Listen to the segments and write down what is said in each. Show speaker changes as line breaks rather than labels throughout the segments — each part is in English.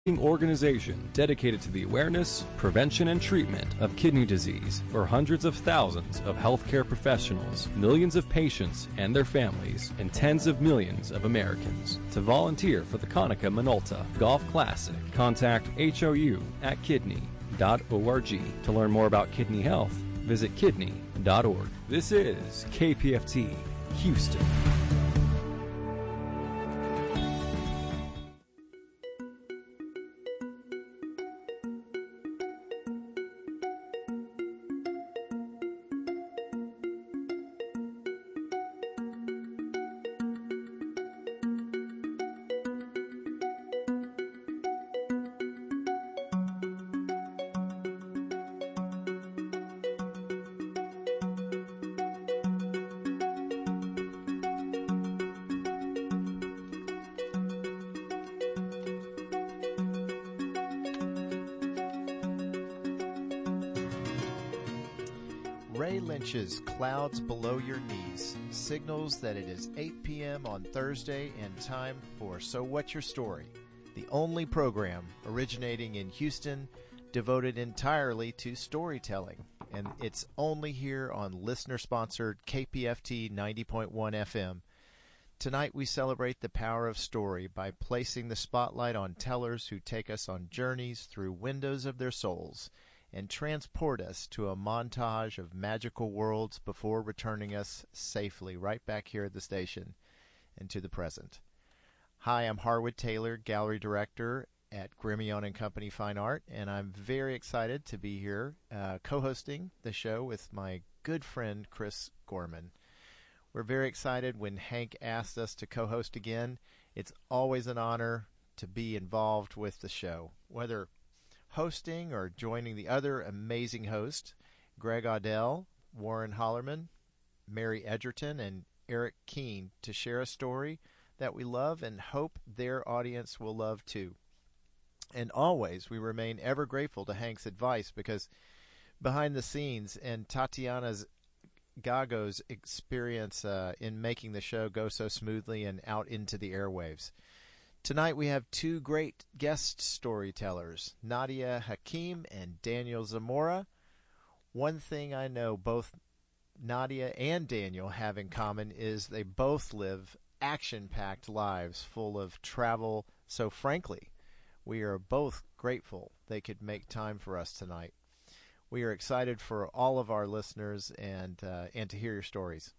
organization dedicated to the awareness, prevention, and treatment of kidney disease for hundreds of thousands of healthcare professionals, millions of patients and their families, and tens of millions of Americans. To volunteer for the Konica Minolta Golf Classic, contact hou@kidney.org. To learn more about kidney health, visit kidney.org. This is KPFT, Houston.
Ray Lynch's Clouds Below Your Knees signals that it is 8 p.m. on Thursday and time for So What's Your Story, the only program originating in Houston devoted entirely to storytelling. And it's only here on listener-sponsored KPFT 90.1 FM. Tonight we celebrate the power of story by placing the spotlight on tellers who take us on journeys through windows of their souls and transport us to a montage of magical worlds before returning us safely right back here at the station and to the present. Hi, I'm Harwood Taylor, Gallery Director at Grimion and Company Fine Art, and I'm very excited to be here co-hosting the show with my good friend Chris Gorman. We're very excited when Hank asked us to co-host again. It's always an honor to be involved with the show, whether hosting or joining the other amazing hosts, Greg Audell, Warren Hollerman, Mary Edgerton, and Eric Keene, to share a story that we love and hope their audience will love too. And always we remain ever grateful to Hank's advice, because behind the scenes and Tatiana's Gago's experience in making the show go so smoothly and out into the airwaves. Tonight we have two great guest storytellers, Nadia Hakim and Daniel Zamora. One thing I know both Nadia and Daniel have in common is they both live action-packed lives full of travel, so frankly, we are both grateful they could make time for us tonight. We are excited for all of our listeners and to hear your stories.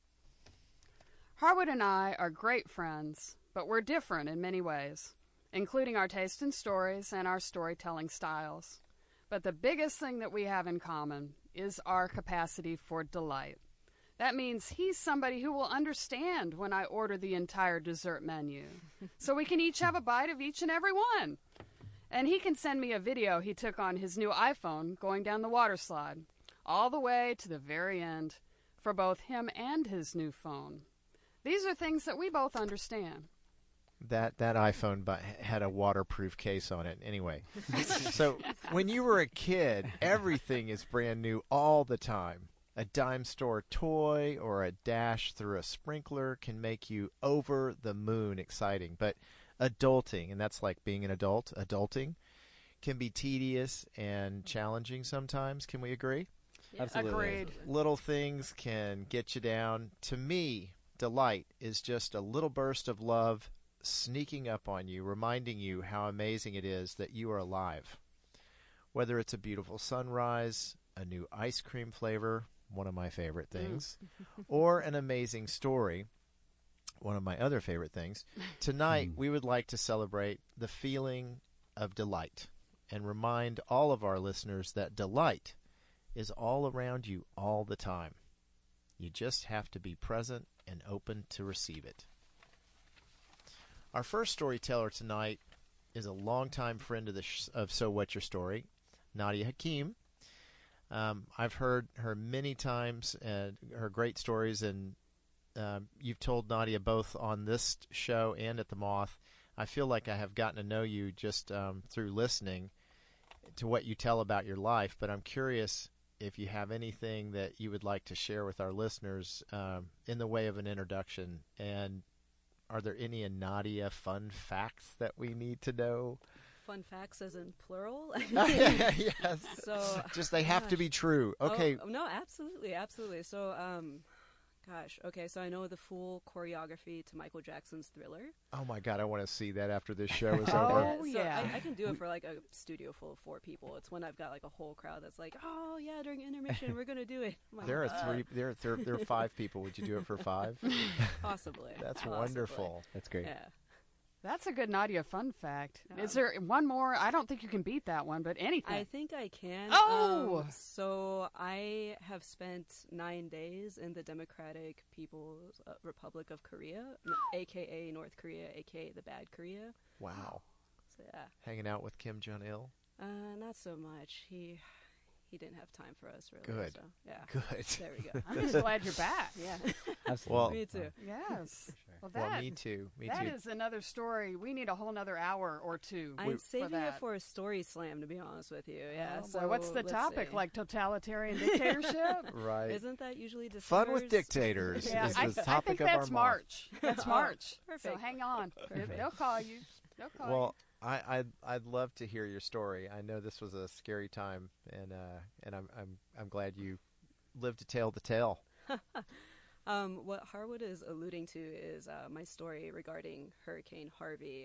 Harwood and I are great friends, but we're different in many ways, including our taste in stories and our storytelling styles. But the biggest thing that we have in common is our capacity for delight. That means he's somebody who will understand when I order the entire dessert menu, so we can each have a bite of each and every one. And he can send me a video he took on his new iPhone going down the water slide, all the way to the very end, for both him and his new phone. These are things that we both understand.
That iPhone had a waterproof case on it. Anyway, so when you were a kid, everything is brand new all the time. A dime store toy or a dash through a sprinkler can make you over the moon exciting. But adulting, and that's like being an adult, adulting can be tedious and challenging sometimes. Can we agree?
Yeah, agreed.
Little things can get you down. To me, delight is just a little burst of love sneaking up on you, reminding you how amazing it is that you are alive. Whether it's a beautiful sunrise, a new ice cream flavor, one of my favorite things, or an amazing story, one of my other favorite things, tonight we would like to celebrate the feeling of delight and remind all of our listeners that delight is all around you all the time. You just have to be present and open to receive it. Our first storyteller tonight is a longtime friend of So What's Your Story, Nadia Hakim. I've heard her many times and her great stories, and you've told Nadia both on this show and at the Moth. I feel like I have gotten to know you just through listening to what you tell about your life, but I'm curious if you have anything that you would like to share with our listeners in the way of an introduction. And are there any Nadia fun facts that we need to know?
fun facts as in plural?
Yes.
So
Just they have to be true. Okay.
Oh, no, absolutely, absolutely. So, gosh, okay, so I know the full choreography to Michael Jackson's Thriller.
Oh my God, I want to see that after this show is
Oh,
over.
So
yeah.
I can do it for like a studio full of 4 people. It's when I've got like a whole crowd that's like, oh yeah, during intermission we're gonna do it. I'm like,
There are 3. There are 5 people. Would you do it for 5?
possibly.
That's
Possibly.
wonderful.
That's great.
Yeah.
That's a good Nadia fun fact.
Yeah.
Is there one more? I don't think you can beat that one, but anything.
I think I can.
Oh!
So I have spent 9 days in the Democratic People's Republic of Korea, aka North Korea, aka the bad Korea.
Wow.
So yeah,
Hanging out with Kim Jong-il.
not so much. He didn't have time for us really.
Good.
So, yeah.
Good.
There we go.
I'm just glad you're back.
Yeah.
Absolutely.
Well,
Me too.
Yes. Well,
Well,
that,
me too. Me
that
too.
is another story. We need a whole nother hour or two.
I'm
for
saving it
that.
for a story slam, to be honest with you. Yeah.
Oh, boy,
so
what's the
let's
topic?
see.
Like totalitarian dictatorship?
Right.
Isn't that usually
Fun with
December's-
dictators
Yeah,
is
I
the
think
topic of our
that's
month.
March. That's
Oh,
March. So
perfect.
hang on.
Perfect.
They'll call you. They'll call
Well, I'd love to hear your story. I know this was a scary time, and I'm glad you lived to tell the tale.
What Harwood is alluding to is my story regarding Hurricane Harvey.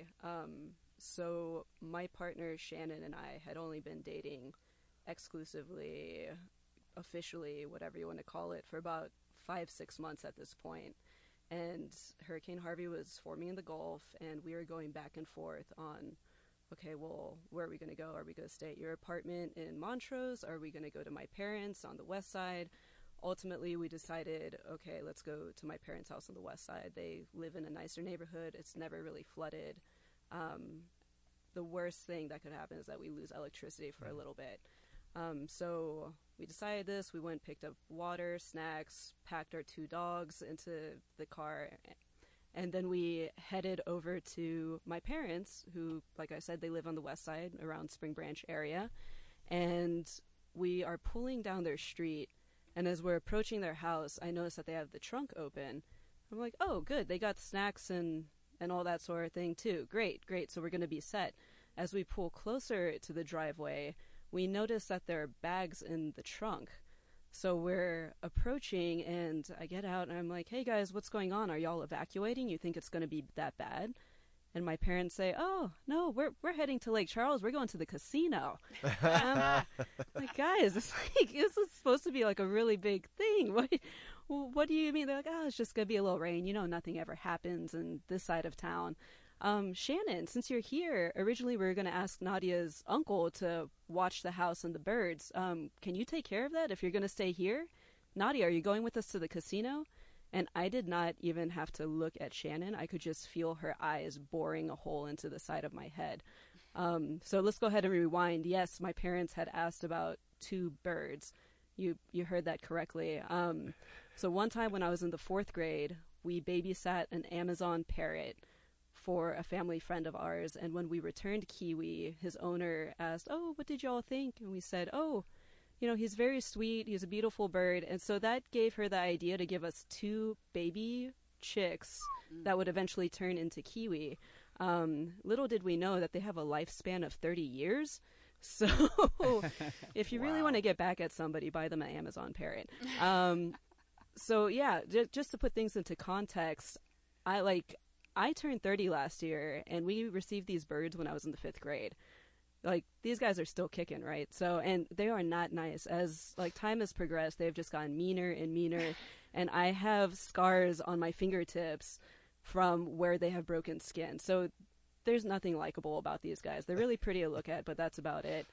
So my partner Shannon and I had only been dating exclusively, officially, whatever you want to call it, for about 5-6 months at this point. And Hurricane Harvey was forming in the Gulf, and we were going back and forth on, okay, well, where are we going to go? Are we going to stay at your apartment in Montrose? Are we going to go to my parents on the west side? Ultimately, we decided, okay, let's go to my parents' house on the west side. They live in a nicer neighborhood. It's never really flooded. The worst thing that could happen is that we lose electricity for a little bit. So we decided this. We went, picked up water, snacks, packed our 2 dogs into the car, and then we headed over to my parents, who, like I said, they live on the west side around Spring Branch area. And we are pulling down their street, and as we're approaching their house, I noticed that they have the trunk open. I'm like, oh, good, they got snacks and all that sort of thing too. Great, so we're going to be set. As we pull closer to the driveway, we notice that there are bags in the trunk. So we're approaching, and I get out, and I'm like, hey guys, what's going on? Are y'all evacuating? You think it's going to be that bad? And my parents say, oh, no, we're heading to Lake Charles. We're going to the casino. Like, guys, this is supposed to be like a really big thing. What do you mean? They're like, oh, it's just going to be a little rain. You know, nothing ever happens in this side of town. Shannon, since you're here, originally we were going to ask Nadia's uncle to watch the house and the birds. Can you take care of that if you're going to stay here? Nadia, are you going with us to the casino? And I did not even have to look at Shannon. I could just feel her eyes boring a hole into the side of my head. So let's go ahead and rewind. Yes, my parents had asked about 2 birds. You heard that correctly. So one time when I was in the 4th grade, we babysat an Amazon parrot for a family friend of ours. And when we returned Kiwi, his owner asked, oh, what did y'all think? And we said, oh, you know, he's very sweet. He's a beautiful bird. And so that gave her the idea to give us 2 baby chicks that would eventually turn into Kiwi. Little did we know that they have a lifespan of 30 years. So if you really want to get back at somebody, buy them an Amazon parrot. So yeah, just to put things into context, I turned 30 last year, and we received these birds when I was in the 5th grade. Like, these guys are still kicking, right? So, and they are not nice. As, like, time has progressed, they've just gotten meaner and meaner, and I have scars on my fingertips from where they have broken skin. So there's nothing likable about these guys. They're really pretty to look at, but that's about it.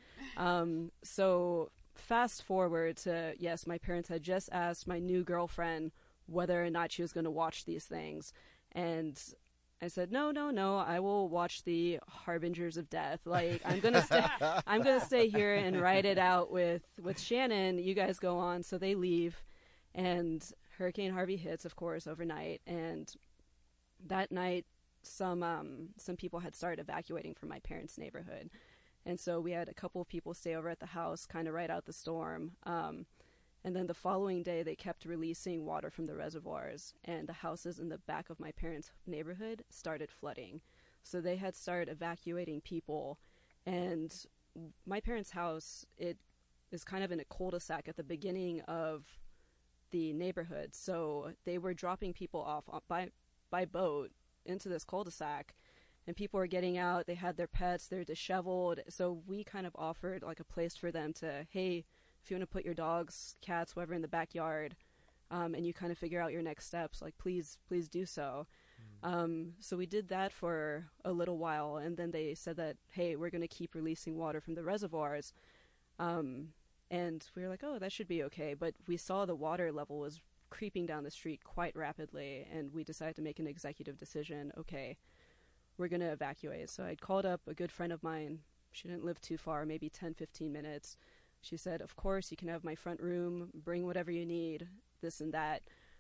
So fast forward to, yes, my parents had just asked my new girlfriend whether or not she was going to watch these things, and I said, no, I will watch the Harbingers of Death. Like, I'm gonna stay here and ride it out with Shannon. You guys go on. So they leave, and Hurricane Harvey hits, of course, overnight. And that night, some people had started evacuating from my parents' neighborhood. And so we had a couple of people stay over at the house, kind of ride out the storm. And then the following day, they kept releasing water from the reservoirs, and the houses in the back of my parents' neighborhood started flooding. So they had started evacuating people, And my parents' house, it is kind of in a cul-de-sac at the beginning of the neighborhood. So they were dropping people off by boat into this cul-de-sac, and people were getting out. They had their pets, they're disheveled. So we kind of offered like a place for them to, hey, if you want to put your dogs, cats, whatever in the backyard, and you kind of figure out your next steps, like please do so. So we did that for a little while, and then they said that, hey, we're going to keep releasing water from the reservoirs. And we were like, oh, that should be okay. But we saw the water level was creeping down the street quite rapidly, and we decided to make an executive decision. Okay, we're going to evacuate. So I'd called up a good friend of mine. She didn't live too far, maybe 10, 15 minutes. She said, of course, you can have my front room, bring whatever you need, this and that.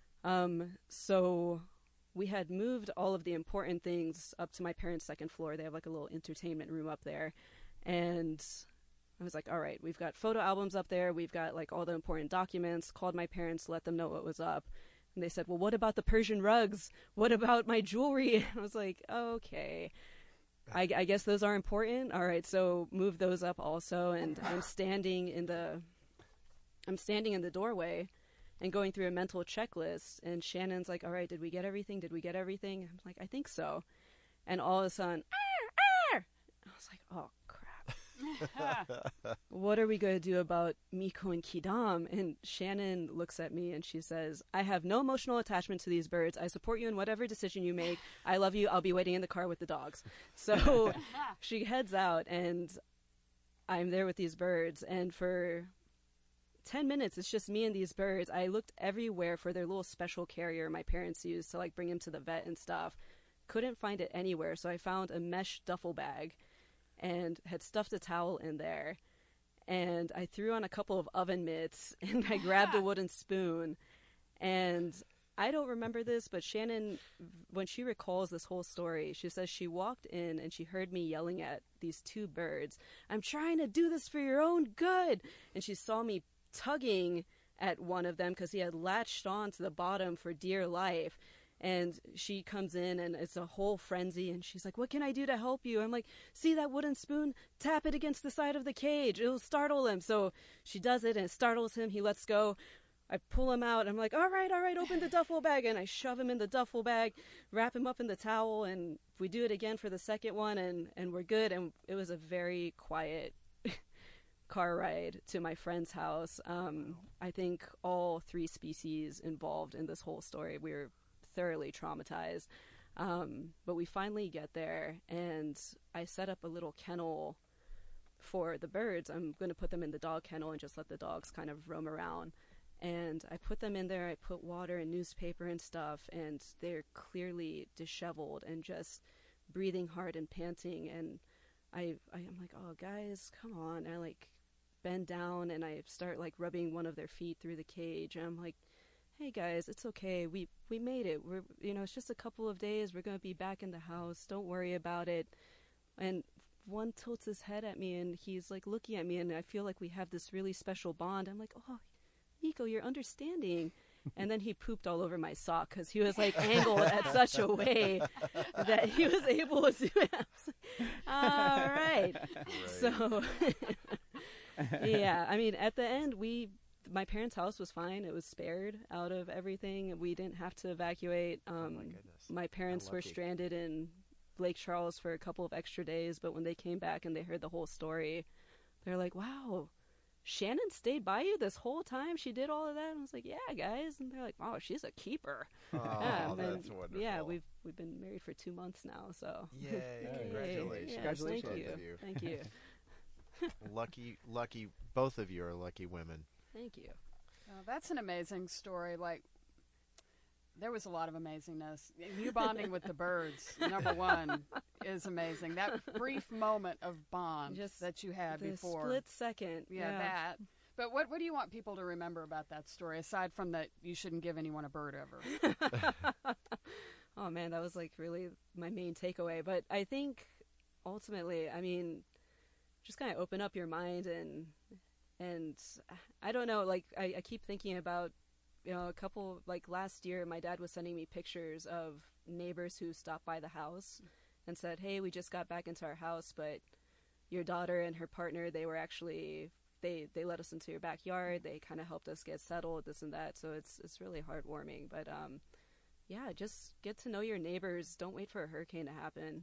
So we had moved all of the important things up to my parents' second floor. They have like a little entertainment room up there. And I was like, all right, we've got photo albums up there. We've got like all the important documents. Called my parents, let them know what was up. And they said, well, what about the Persian rugs? What about my jewelry? I was like, okay, I guess those are important. All right, so move those up also. And I'm standing in the doorway and going through a mental checklist. And Shannon's like, all right, did we get everything? I'm like, I think so. And all of a sudden, I was like, oh, crap. What are we going to do about Miko and Kidam? And Shannon looks at me and she says, I have no emotional attachment to these birds. I support you in whatever decision you make. I love you. I'll be waiting in the car with the dogs. So she heads out and I'm there with these birds. And for 10 minutes, it's just me and these birds. I looked everywhere for their little special carrier my parents used to like bring them to the vet and stuff. Couldn't find it anywhere. So I found a mesh duffel bag and had stuffed a towel in there, and I threw on a couple of oven mitts, and I grabbed a wooden spoon. And I don't remember this, but Shannon, when she recalls this whole story, she says she walked in and she heard me yelling at these two birds, I'm trying to do this for your own good. And she saw me tugging at one of them because he had latched on to the bottom for dear life. And she comes in and it's a whole frenzy and she's like, what can I do to help you? I'm like, see that wooden spoon? Tap it against the side of the cage. It'll startle him. So she does it and it startles him. He lets go. I pull him out. I'm like, all right, open the duffel bag. And I shove him in the duffel bag, wrap him up in the towel. And we do it again for the second one and we're good. And it was a very quiet car ride to my friend's house. I think all three species involved in this whole story, we were thoroughly traumatized, but we finally get there and I set up a little kennel for the birds. I'm going to put them in the dog kennel and just let the dogs kind of roam around, and I put them in there. I put water and newspaper and stuff, and they're clearly disheveled and just breathing hard and panting, and I'm like, oh guys, come on. And I like bend down and I start like rubbing one of their feet through the cage, and I'm like, hey guys, it's okay. We made it. We're, it's just a couple of days. We're going to be back in the house. Don't worry about it. And one tilts his head at me and he's like looking at me and I feel like we have this really special bond. I'm like, oh, Nico, you're understanding. And then he pooped all over my sock because he was like angled at such a way that he was able to do it. I was like, all right. So, yeah, I mean, at the end, my parents' house was fine. It was spared out of everything. We didn't have to evacuate.
Oh my goodness.
My parents were stranded in Lake Charles for a couple of extra days, but when they came back and they heard the whole story, they're like, wow, Shannon stayed by you this whole time? She did all of that? And I was like, yeah, guys. And they're like, wow, she's a keeper.
Oh, that's wonderful.
Yeah, we've been married for 2 months now, so.
Yay, congratulations.
Yes,
Congratulations.
Thank you.
Lucky, both of you are lucky women.
Thank you.
Oh, that's an amazing story. Like, there was a lot of amazingness. You bonding with the birds, number one, is amazing. That brief moment of bond that you had
the
before.
Split second.
Yeah, that. But what do you want people to remember about that story, aside from that you shouldn't give anyone a bird ever?
Oh, man, that was, like, really my main takeaway. But I think, ultimately, I mean, just kind of open up your mind and I don't know, like, I keep thinking about, a couple, like, last year, my dad was sending me pictures of neighbors who stopped by the house and said, hey, we just got back into our house, but your daughter and her partner, they were actually they let us into your backyard. They kind of helped us get settled, this and that. So it's really heartwarming. But yeah, just get to know your neighbors. Don't wait for a hurricane to happen.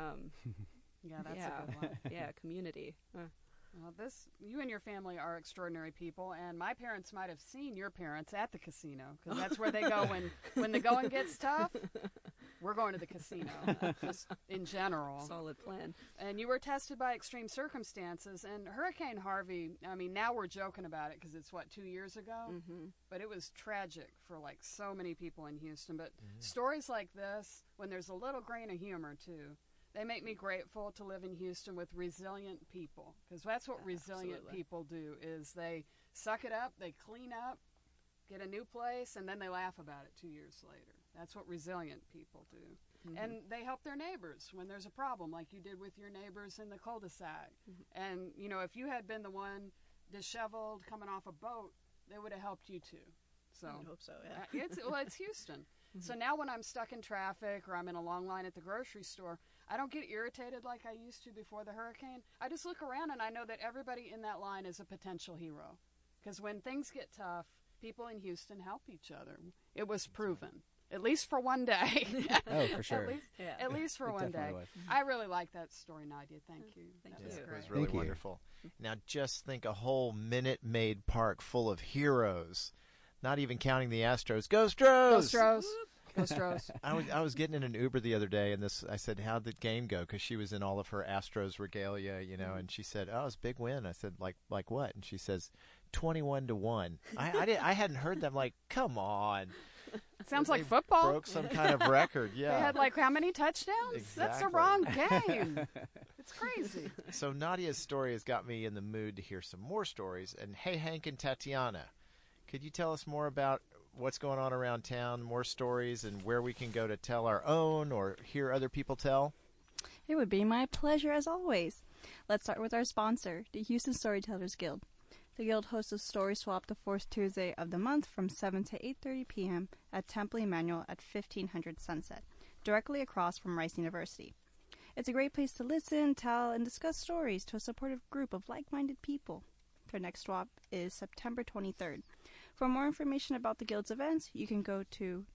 Yeah, that's a good one.
Yeah, community.
Well, you and your family are extraordinary people, and my parents might have seen your parents at the casino, because that's where they go when the going gets tough. We're going to the casino, just in general.
Solid plan.
And you were tested by extreme circumstances, and Hurricane Harvey, I mean, now we're joking about it because it's, 2 years ago?
Mm-hmm.
But it was tragic for, so many people in Houston. But stories like this, when there's a little grain of humor, too, they make me grateful to live in Houston with resilient people, because that's what resilient people do, is they suck it up, they clean up, get a new place, and then they laugh about it 2 years later. That's what resilient people do. Mm-hmm. And they help their neighbors when there's a problem, like you did with your neighbors in the cul-de-sac. Mm-hmm. And, if you had been the one disheveled coming off a boat, they would have helped you too. So
I hope so, yeah.
It's Houston. So now when I'm stuck in traffic or I'm in a long line at the grocery store, I don't get irritated like I used to before the hurricane. I just look around and I know that everybody in that line is a potential hero. Because when things get tough, people in Houston help each other. It was proven. At least for one day.
Oh, for sure.
At least for one day.
Was.
I really like that story, Nadia. Thank you.
Thank
that
you.
was
It
great.
was really wonderful. Now, just think a whole Minute Maid Park full of heroes, not even counting the Astros. Go Stros!
Go Stros. Go Stros.
I was getting in an Uber the other day, and I said, how'd the game go? Because she was in all of her Astros regalia, and she said, oh, it was a big win. I said, like what? And she says, 21-1. I hadn't heard them. Like, come on.
Sounds like football.
Broke some kind of record, yeah.
They had how many touchdowns?
Exactly.
That's the wrong game. It's crazy.
So Nadia's story has got me in the mood to hear some more stories. And hey, Hank and Tatiana, could you tell us more about what's going on around town, more stories, and where we can go to tell our own or hear other people tell?
It would be my pleasure as always. Let's start with our sponsor, the Houston Storytellers Guild. The Guild hosts a story swap the fourth Tuesday of the month from 7 to 8:30 p.m. at Temple Emmanuel at 1500 Sunset, directly across from Rice University. It's a great place to listen, tell, and discuss stories to a supportive group of like-minded people. Their next swap is September 23rd. For more information about the Guild's events, you can go to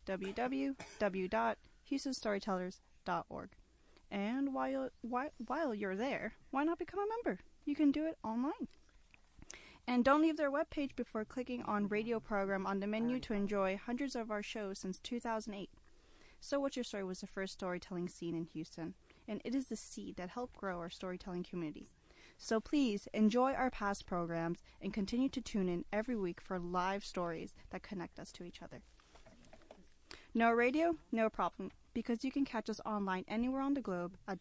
www.houstonstorytellers.org. And while you're there, why not become a member? You can do it online. And don't leave their webpage before clicking on radio program on the menu to enjoy hundreds of our shows since 2008. So What's Your Story was the first storytelling scene in Houston, and it is the seed that helped grow our storytelling community. So please enjoy our past programs and continue to tune in every week for live stories that connect us to each other. No radio? No problem, because you can catch us online anywhere on the globe at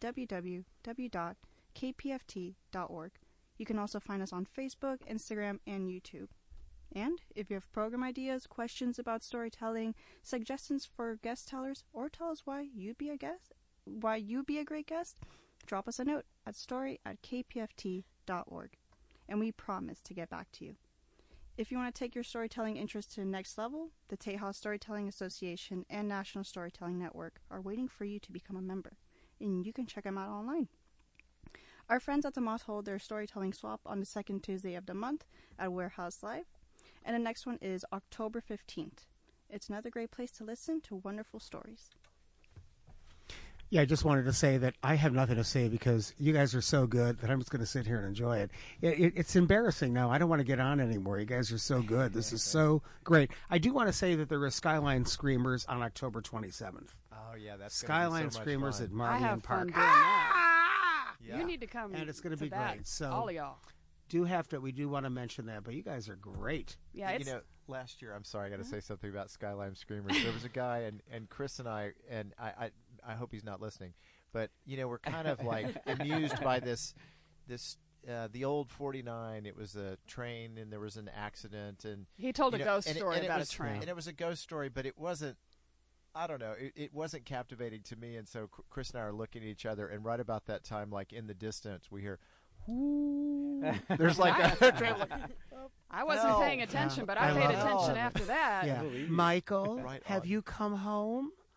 www.kpft.org. You can also find us on Facebook, Instagram, and YouTube. And if you have program ideas, questions about storytelling, suggestions for guest tellers, or tell us why you'd be a great guest, drop us a note at story@kpft.org, and we promise to get back to you. If you want to take your storytelling interest to the next level, the Tejas Storytelling Association and National Storytelling Network are waiting for you to become a member, and you can check them out online. Our friends at the Moth hold their storytelling swap on the second Tuesday of the month at Warehouse Live, and the next one is October 15th. It's another great place to listen to wonderful stories.
Yeah, I just wanted to say that I have nothing to say because you guys are so good that I'm just going to sit here and enjoy it. It's embarrassing now. I don't want to get on anymore. You guys are so good. This is so great. I do want to say that there are Skyline Screamers on October 27th.
Oh, yeah, that's
Skyline
so
Screamers at
I
Marmion
have
Park.
fun doing that.
Yeah.
You need to come.
And it's going to be
that,
great. So
all of y'all.
We do want to mention that, but you guys are great.
Yeah, it's,
last year, I'm sorry, I got to say something about Skyline Screamers. There was a guy, and Chris and I hope he's not listening, but we're kind of like amused by this the old 49. It was a train, and there was an accident, and
he told a ghost story about a train,
and it was a ghost story, but it wasn't. I don't know. It wasn't captivating to me, and so Chris and I are looking at each other, and right about that time, like in the distance, we hear, "Ooh." There's like a train.
I wasn't paying attention, but I paid attention after that.
Yeah, Michael,
Right
have
on.
you come home?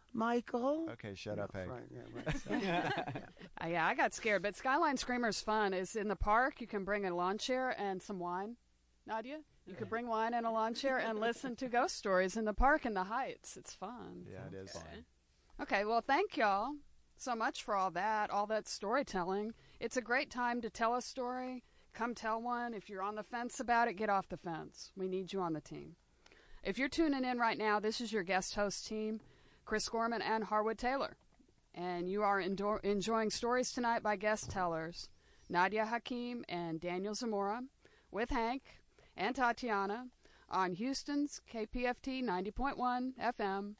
Michael.
Okay, shut up, Hank.
Right, yeah, right. So,
Yeah, I got scared, but Skyline Screamer's fun. It's in the park. You can bring a lawn chair and some wine. Nadia, you could bring wine and a lawn chair and listen to ghost stories in the park in the Heights. It's fun.
Yeah, it is.
Okay, well, thank y'all so much for all that storytelling. It's a great time to tell a story. Come tell one. If you're on the fence about it, get off the fence. We need you on the team. If you're tuning in right now, this is your guest host team, Chris Gorman and Harwood Taylor. And you are enjoying stories tonight by guest tellers, Nadia Hakim and Daniel Zamora, with Hank and Tatiana on Houston's KPFT 90.1 FM,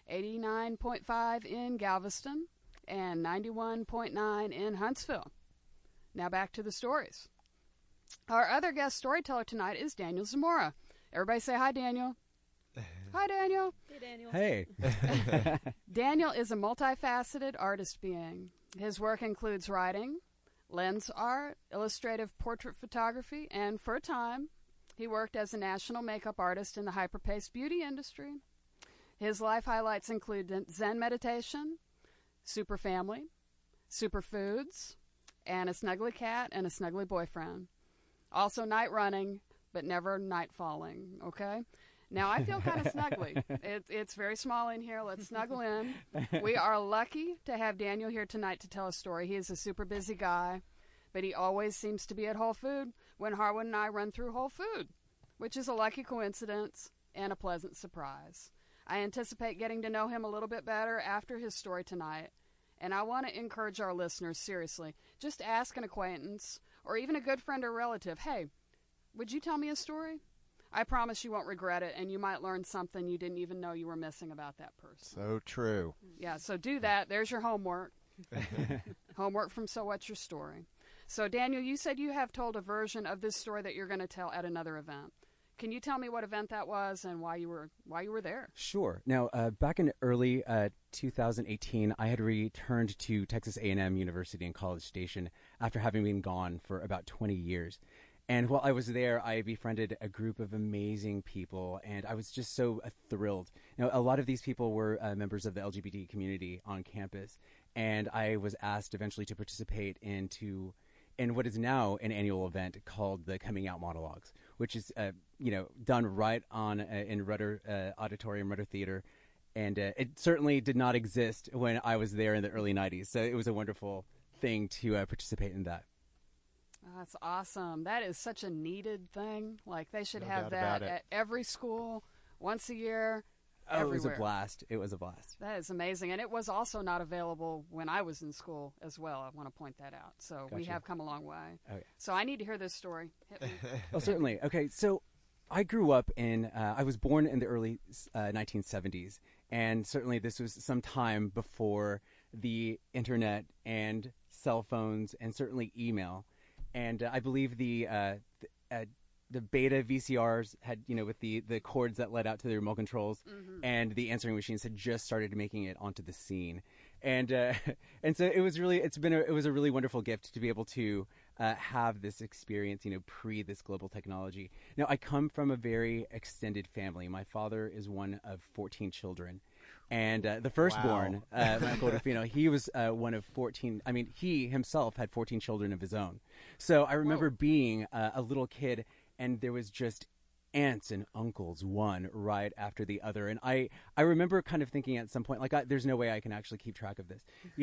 89.5 in Galveston, and 91.9 in Huntsville. Now back to the stories. Our other guest storyteller tonight is Daniel Zamora. Everybody say hi, Daniel. Hi, Daniel.
Hey, Daniel.
Hey.
Daniel is a multifaceted artist being. His work includes writing, lens art, illustrative portrait photography, and for a time, he worked as a national makeup artist in the hyper-paced beauty industry. His life highlights include Zen meditation, super family, superfoods, and a snuggly cat and a snuggly boyfriend. Also night running, but never night falling, okay? Now, I feel kind of snuggly. It's very small in here. Let's snuggle in. We are lucky to have Daniel here tonight to tell a story. He is a super busy guy, but he always seems to be at Whole Food when Harwood and I run through Whole Food, which is a lucky coincidence and a pleasant surprise. I anticipate getting to know him a little bit better after his story tonight, and I want to encourage our listeners, seriously, just ask an acquaintance or even a good friend or relative, hey, would you tell me a story? I promise you won't regret it, and you might learn something you didn't even know you were missing about that person.
So true.
Yeah, so do that. There's your homework. Homework from So What's Your Story? So, Daniel, you said you have told a version of this story that you're going to tell at another event. Can you tell me what event that was and why you were there?
Sure. Now, back in early 2018, I had returned to Texas A&M University in College Station after having been gone for about 20 years. And while I was there, I befriended a group of amazing people, and I was just so thrilled. Now, a lot of these people were members of the LGBT community on campus, and I was asked eventually to participate in what is now an annual event called the Coming Out Monologues, which is done right on in Rudder Auditorium, Rudder Theater, and it certainly did not exist when I was there in the early 90s. So it was a wonderful thing to participate in that.
That's awesome. That is such a needed thing. Like, they should
No
have
doubt
that
about it.
at every school, once a year,
Oh,
everywhere.
it was a blast. It was a blast.
That is amazing. And it was also not available when I was in school as well. I want to point that out. So we
Gotcha.
have come a long way.
Okay.
So I need to hear this story. Hit me.
Oh, certainly. Okay, so I grew up I was born in the early 1970s, and certainly this was some time before the internet and cell phones and certainly email. And I believe the beta VCRs had, with the cords that led out to the remote controls, and the answering machines had just started making it onto the scene, and so it was a really wonderful gift to be able to have this experience, pre this global technology. Now, I come from a very extended family. My father is one of 14 children. And the firstborn, my Uncle Rufino, he was one of 14. I mean, he himself had 14 children of his own. So I remember being a little kid, and there was just aunts and uncles, one right after the other. And I remember kind of thinking at some point, like, there's no way I can actually keep track of this,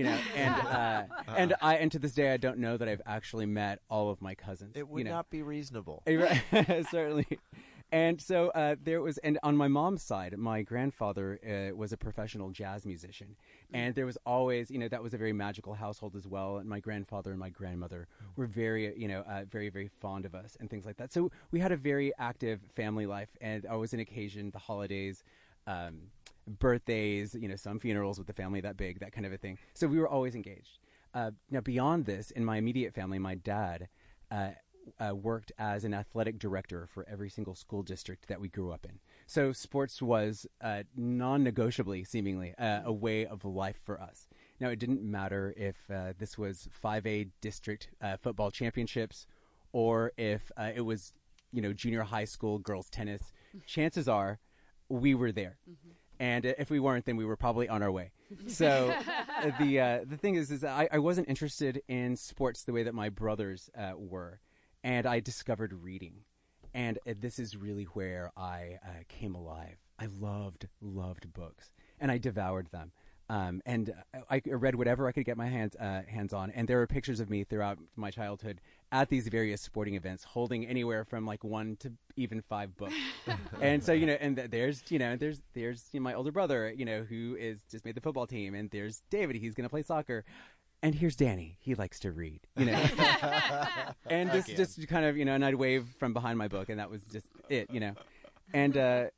And to this day, I don't know that I've actually met all of my cousins.
It would not be reasonable.
Certainly. And so and on my mom's side, my grandfather was a professional jazz musician. And there was always, that was a very magical household as well. And my grandfather and my grandmother were very, very, very fond of us and things like that. So we had a very active family life, and always an occasion, the holidays, birthdays, some funerals with the family that big, that kind of a thing. So we were always engaged. Now, beyond this, in my immediate family, my dad worked as an athletic director for every single school district that we grew up in. So sports was non-negotiably, seemingly, a way of life for us. Now, it didn't matter if this was 5A district football championships or if it was, junior high school girls tennis. Chances are we were there. And if we weren't, then we were probably on our way. So the thing is that I wasn't interested in sports the way that my brothers were, and I discovered reading. And this is really where I came alive. I loved books, and I devoured them. And I read whatever I could get my hands on. And there were pictures of me throughout my childhood at these various sporting events, holding anywhere from like 1 to even 5 books. And so, and there's my older brother, who is just made the football team. And there's David, he's going to play soccer. And here's Danny, he likes to read, And this just kind of, and I'd wave from behind my book, and that was just it, And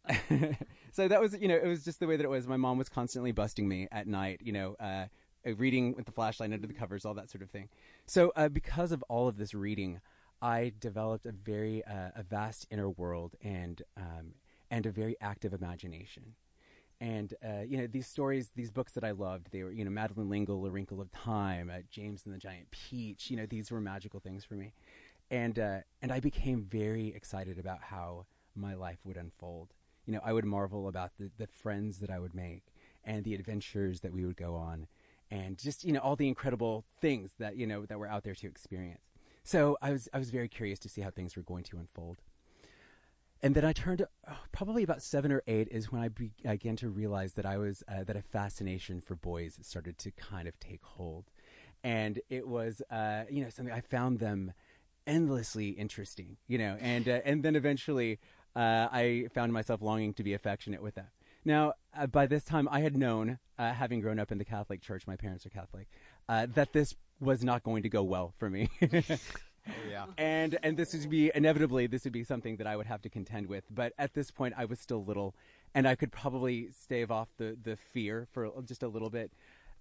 so that was, it was just the way that it was. My mom was constantly busting me at night, reading with the flashlight under the covers, all that sort of thing. So because of all of this reading, I developed a very a vast inner world and a very active imagination. And, these stories, these books that I loved, they were, Madeleine L'Engle, A Wrinkle of Time, James and the Giant Peach, these were magical things for me. And I became very excited about how my life would unfold. I would marvel about the friends that I would make and the adventures that we would go on and just, all the incredible things that, that were out there to experience. So I was very curious to see how things were going to unfold. And then I turned probably about 7 or 8 is when I began to realize that that a fascination for boys started to kind of take hold. And it was, something I found them endlessly interesting, and then eventually I found myself longing to be affectionate with them. Now, by this time I had known, having grown up in the Catholic Church, my parents are Catholic, that this was not going to go well for me.
Oh, yeah.
And this would be something that I would have to contend with. But at this point, I was still little, and I could probably stave off the fear for just a little bit.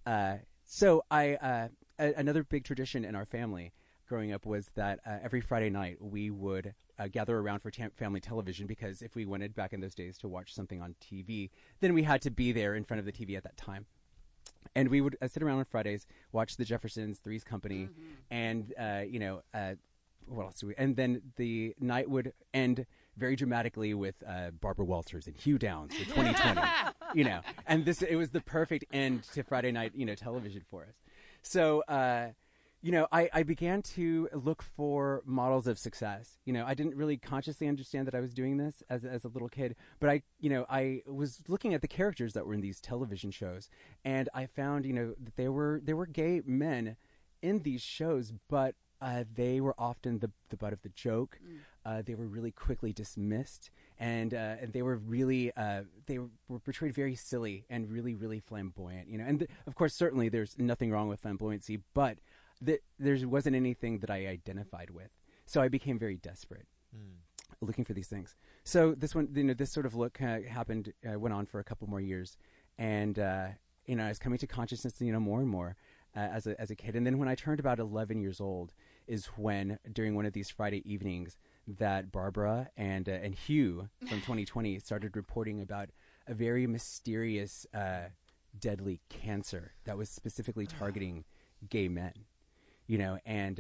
So another big tradition in our family growing up was that every Friday night we would gather around for family television, because if we wanted back in those days to watch something on TV, then we had to be there in front of the TV at that time. And we would sit around on Fridays, watch The Jeffersons, Three's Company, and, what else do we... And then the night would end very dramatically with Barbara Walters and Hugh Downs for 2020, And it was the perfect end to Friday night, television for us. So, I began to look for models of success. I didn't really consciously understand that I was doing this as a little kid, but I was looking at the characters that were in these television shows, and I found, that there were gay men in these shows, but they were often the butt of the joke. They were really quickly dismissed, and they were really they were portrayed very silly and really, really flamboyant. And of course, certainly, there's nothing wrong with flamboyancy, but there wasn't anything that I identified with. So I became very desperate, looking for these things. So this sort of look happened, went on for a couple more years. And, I was coming to consciousness, more and more as a kid. And then when I turned about 11 years old is when, during one of these Friday evenings, that Barbara and Hugh from 2020 started reporting about a very mysterious, deadly cancer that was specifically targeting gay men. And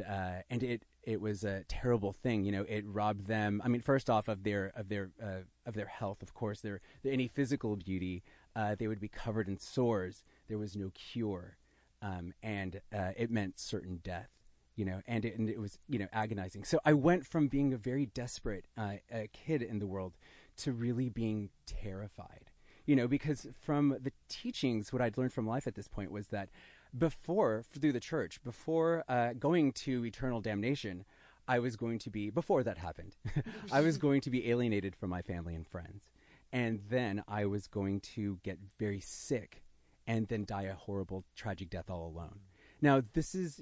it was a terrible thing. It robbed them. I mean, first off of their health, of course. Any physical beauty, they would be covered in sores. There was no cure, and it meant certain death. And it was agonizing. So I went from being a very desperate kid in the world to really being terrified. Because from the teachings, what I'd learned from life at this point was that through the church, before going to eternal damnation, I was going to be, before that happened, I was going to be alienated from my family and friends. And then I was going to get very sick and then die a horrible, tragic death all alone. Now, this is,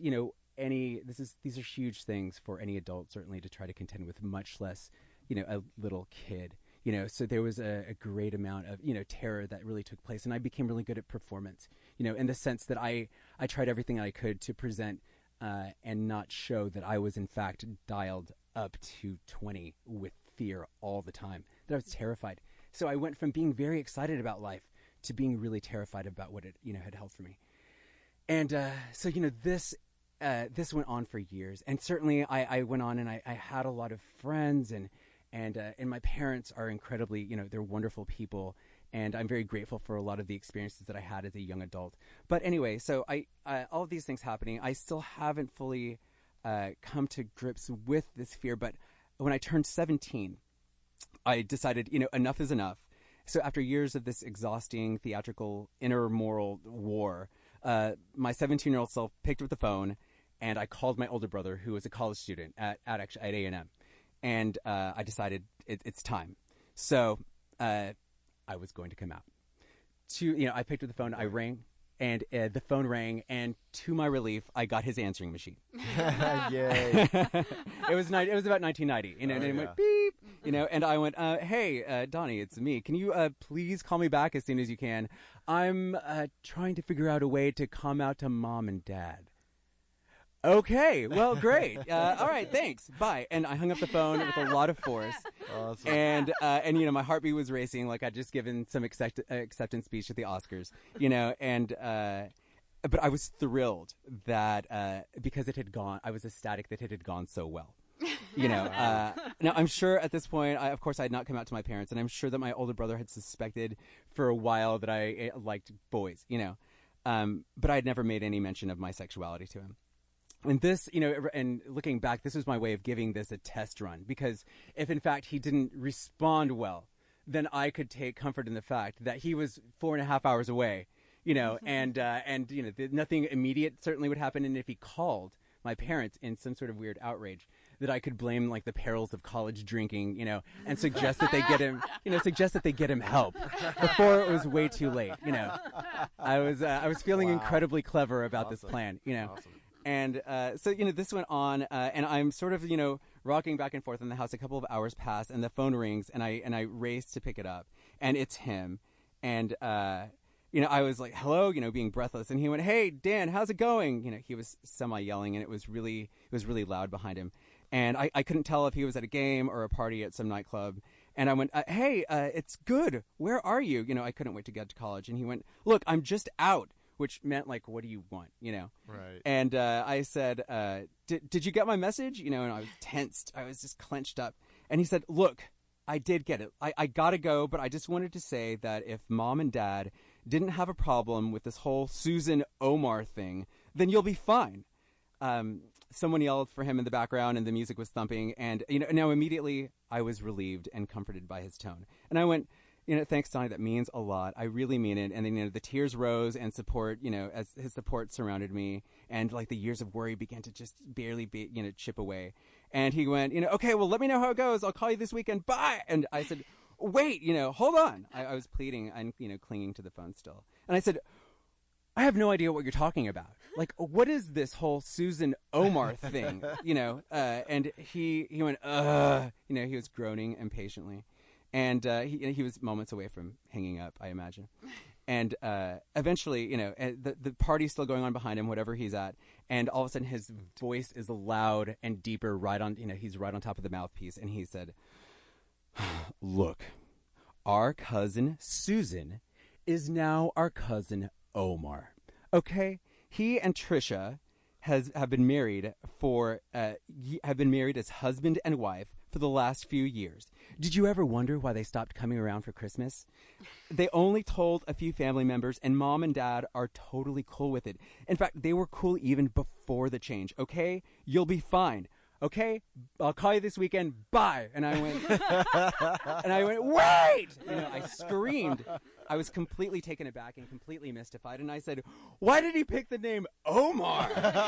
these are huge things for any adult, certainly, to try to contend with, much less, a little kid. So there was a great amount of, terror that really took place. And I became really good at performance, in the sense that I tried everything I could to present and not show that I was, in fact, dialed up to 20 with fear all the time, that I was terrified. So I went from being very excited about life to being really terrified about what it, had held for me. And so, this went on for years. And certainly I went on and I had a lot of friends and my parents are incredibly, they're wonderful people. and I'm very grateful for a lot of the experiences that I had as a young adult. But anyway, so I all of these things happening, I still haven't fully come to grips with this fear. But when I turned 17, I decided, enough is enough. So after years of this exhausting theatrical inner moral war, my 17-year-old self picked up the phone, and I called my older brother, who was a college student at A&M, and I decided it's time. So I was going to come out. I picked up the phone, I rang, and the phone rang, and to my relief, I got his answering machine.
Yay!
It was about 1990, and it went beep, and I went, hey, Donnie, it's me. Can you please call me back as soon as you can? I'm trying to figure out a way to come out to Mom and Dad. Okay, well, great. All right, thanks. Bye. And I hung up the phone with a lot of force.
Awesome.
And my heartbeat was racing like I'd just given some acceptance speech at the Oscars, but I was thrilled that because it had gone, I was ecstatic that it had gone so well. Now I'm sure at this point, of course, I had not come out to my parents, and I'm sure that my older brother had suspected for a while that I liked boys, but I had never made any mention of my sexuality to him. And this, and looking back, this was my way of giving this a test run, because if in fact he didn't respond well, then I could take comfort in the fact that he was 4.5 hours away, and nothing immediate certainly would happen. And if he called my parents in some sort of weird outrage, that I could blame like the perils of college drinking, and suggest that they get him help before it was way too late. I was feeling incredibly clever about this plan,
Awesome.
And so, this went on, and I'm sort of, rocking back and forth in the house. A couple of hours pass, and the phone rings, and I race to pick it up, and it's him. And, I was like, hello, being breathless. And he went, hey, Dan, how's it going? He was semi-yelling, and it was really loud behind him. And I couldn't tell if he was at a game or a party at some nightclub. And I went, hey, it's good. Where are you? I couldn't wait to get to college. And he went, look, I'm just out. Which meant, like, what do you want,
Right.
And I said, did you get my message? And I was tensed. I was just clenched up. And he said, look, I did get it. I got to go, but I just wanted to say that if Mom and Dad didn't have a problem with this whole Susan Omar thing, then you'll be fine. Someone yelled for him in the background, and the music was thumping. And, now immediately I was relieved and comforted by his tone. And I went, thanks, Donnie. That means a lot. I really mean it. And then, the tears rose, and support, as his support surrounded me, and like the years of worry began to just barely chip away. And he went, okay, well, let me know how it goes. I'll call you this weekend. Bye. And I said, wait, hold on. I was pleading and, clinging to the phone still. And I said, I have no idea what you're talking about. Like, what is this whole Susan Omar thing? And he went, he was groaning impatiently. And he was moments away from hanging up, I imagine. And eventually, the party's still going on behind him, whatever he's at. And all of a sudden, his voice is loud and deeper, he's right on top of the mouthpiece. And he said, look, our cousin Susan is now our cousin Omar. Okay? He and Trisha have been married as husband and wife for the last few years. Did you ever wonder why they stopped coming around for Christmas? They only told a few family members, and Mom and Dad are totally cool with it. In fact, they were cool even before the change. Okay? You'll be fine. Okay? I'll call you this weekend. Bye. And I went, wait! I screamed. I was completely taken aback and completely mystified. And I said, why did he pick the name Omar?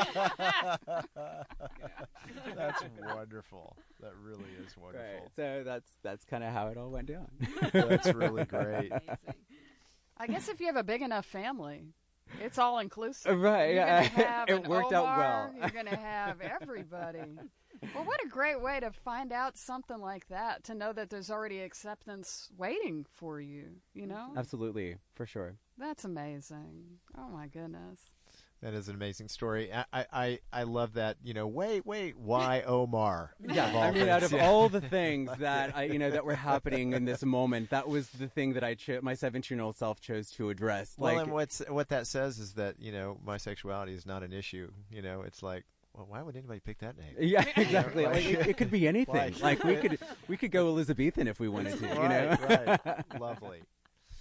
That's wonderful. That really is wonderful.
Right. So that's kind of how it all went down.
That's really great.
Amazing.
I guess if you have a big enough family, it's all inclusive.
Right.
You're gonna have
It
an
worked out
Omar,
well.
You're going to have everybody. Well, what a great way to find out something like that, to know that there's already acceptance waiting for you,
Absolutely, for sure.
That's amazing. Oh, my goodness.
That is an amazing story. I love that. Wait, why Omar?
Yeah, I mean, out of all the things that that were happening in this moment, that was the thing that my 17-year-old self chose to address.
Well, and what that says is that my sexuality is not an issue. It's like, well, why would anybody pick that name?
Yeah, exactly. Like, it could be anything.
Like,
we could go Elizabethan if we wanted to.
Right. Lovely.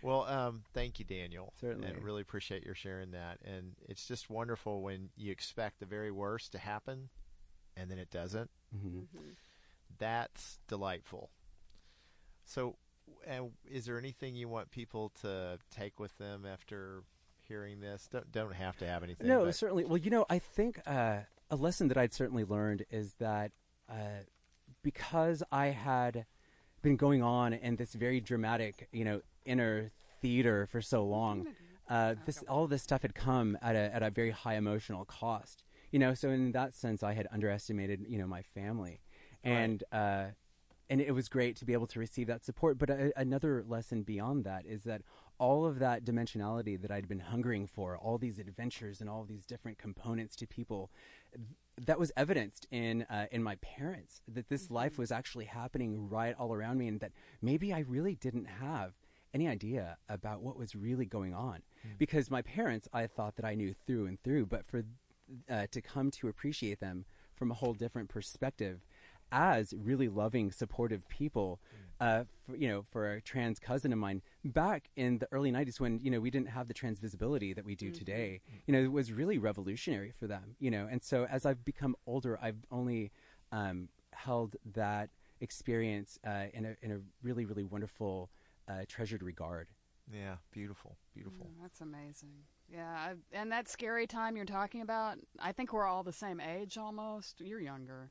Well, thank you, Daniel.
Certainly.
And really appreciate your sharing that. And it's just wonderful when you expect the very worst to happen and then it doesn't.
Mm-hmm.
That's delightful. So, is there anything you want people to take with them after hearing this? Don't have to have anything.
No,
but
certainly. Well, I think a lesson that I'd certainly learned is that because I had been going on in this very dramatic, inner theater for so long, all of this stuff had come at a very high emotional cost. So in that sense, I had underestimated, my family, and it was great to be able to receive that support. But another lesson beyond that is that all of that dimensionality that I'd been hungering for, all these adventures and all these different components to people, that was evidenced in my parents, that this life was actually happening right all around me, and that maybe I really didn't have any idea about what was really going on. Because my parents, I thought that I knew through and through, but for to come to appreciate them from a whole different perspective as really loving, supportive people, for a trans cousin of mine back in the early 90s when, we didn't have the trans visibility that we do today, it was really revolutionary for them, and so as I've become older, I've only held that experience in a really, really wonderful, treasured regard.
Yeah, beautiful.
That's amazing. Yeah, and that scary time you're talking about, I think we're all the same age almost. You're younger.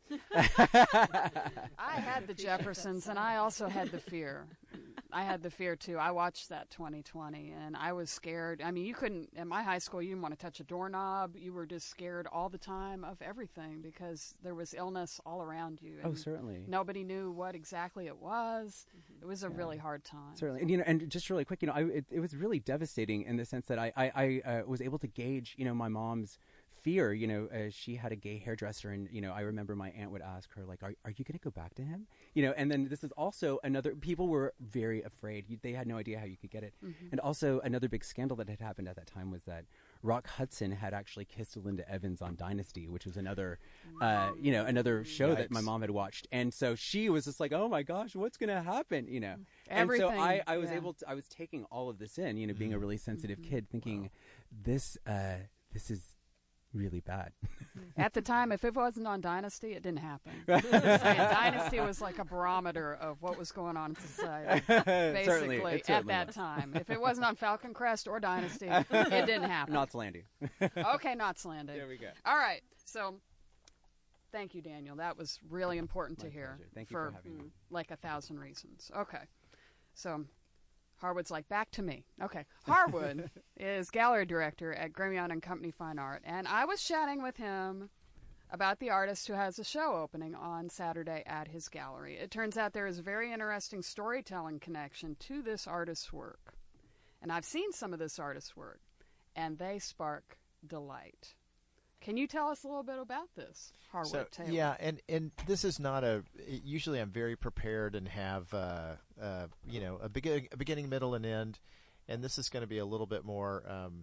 I had the Jeffersons, and I also had the fear. I had the fear, too. I watched that 2020, and I was scared. I mean, you couldn't, in my high school, you didn't want to touch a doorknob. You were just scared all the time of everything because there was illness all around you.
Oh, certainly.
Nobody knew what exactly it was. It was a really hard time.
Certainly. And just really quick, it was really devastating in the sense that I was able to gauge, my mom's fear. She had a gay hairdresser, and I remember my aunt would ask her, like, are you going to go back to him? And then this is also people were very afraid. They had no idea how you could get it. And also another big scandal that had happened at that time was that Rock Hudson had actually kissed Linda Evans on Dynasty, which was another another show that my mom had watched. And so she was just like, oh my gosh, what's going to happen?
Everything,
and so I was I was taking all of this in, being a really sensitive kid, thinking this is really bad.
At the time, if it wasn't on Dynasty, it didn't happen. Dynasty was like a barometer of what was going on in society, basically, at that time. If it wasn't on Falcon Crest or Dynasty, it didn't happen.
Knots Landing.
Okay, Knots Landing.
There we go.
All right, so thank you, Daniel. That was really important to hear.
Pleasure. Thank you for having me.
Like 1,000 reasons. Okay, so Harwood's like, back to me. Okay. Harwood is gallery director at Grimion and Company Fine Art, and I was chatting with him about the artist who has a show opening on Saturday at his gallery. It turns out there is a very interesting storytelling connection to this artist's work. And I've seen some of this artist's work, and they spark delight. Can you tell us a little bit about this, Harwood Taylor?
Yeah, and this is not usually I'm very prepared and have, a beginning, middle, and end. And this is going to be a little bit more,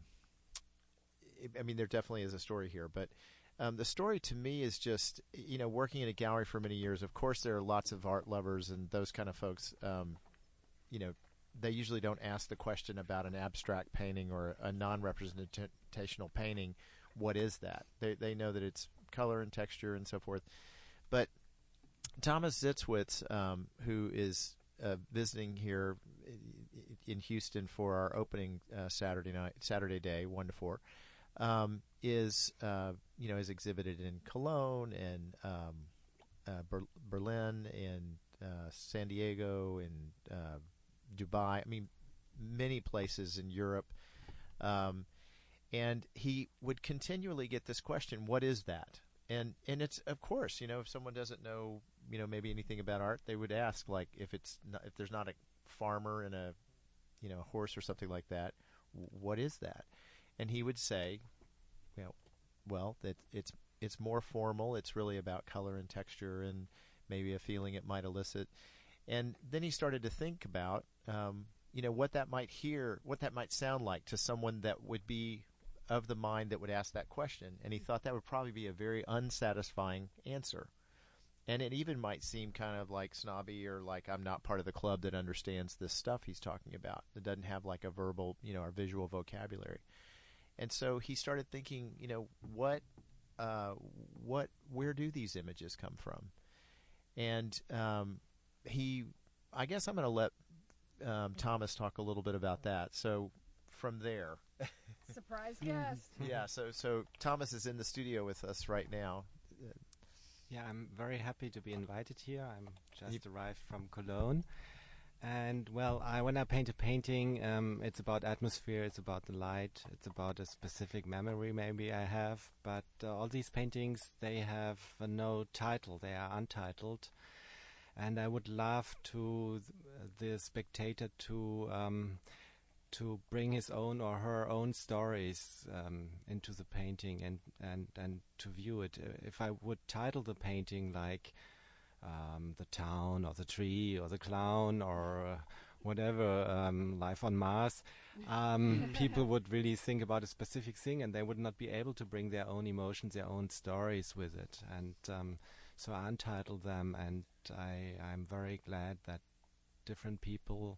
there definitely is a story here. But the story to me is just, working in a gallery for many years, of course there are lots of art lovers and those kind of folks, they usually don't ask the question about an abstract painting or a non-representational painting. What is that? They know that it's color and texture and so forth. But Thomas Zitzwitz, who is visiting here in Houston for our opening Saturday day, 1 to 4, is exhibited in Cologne and Berlin and San Diego and Dubai. Many places in Europe. And he would continually get this question, what is that? And it's, of course, if someone doesn't know, maybe anything about art, they would ask, like, if there's not a farmer and a horse or something like that, what is that? And he would say, that it's more formal. It's really about color and texture and maybe a feeling it might elicit. And then he started to think about, what that might sound like to someone that would be of the mind that would ask that question. And he thought that would probably be a very unsatisfying answer. And it even might seem kind of like snobby or like I'm not part of the club that understands this stuff he's talking about. That doesn't have like a verbal, or visual vocabulary. And so he started thinking, where do these images come from? And I guess I'm going to let Thomas talk a little bit about that. So from there.
Surprise guest.
Yeah, so Thomas is in the studio with us right now.
Yeah, I'm very happy to be invited here. I'm just arrived from Cologne. And, well, when I paint a painting, it's about atmosphere, it's about the light, it's about a specific memory maybe I have. But all these paintings, they have no title. They are untitled. And I would love to the spectator to bring his own or her own stories into the painting and to view it. If I would title the painting like the town or the tree or the clown or whatever, life on Mars, people would really think about a specific thing and they would not be able to bring their own emotions, their own stories with it. And so I untitled them, and I'm very glad that different people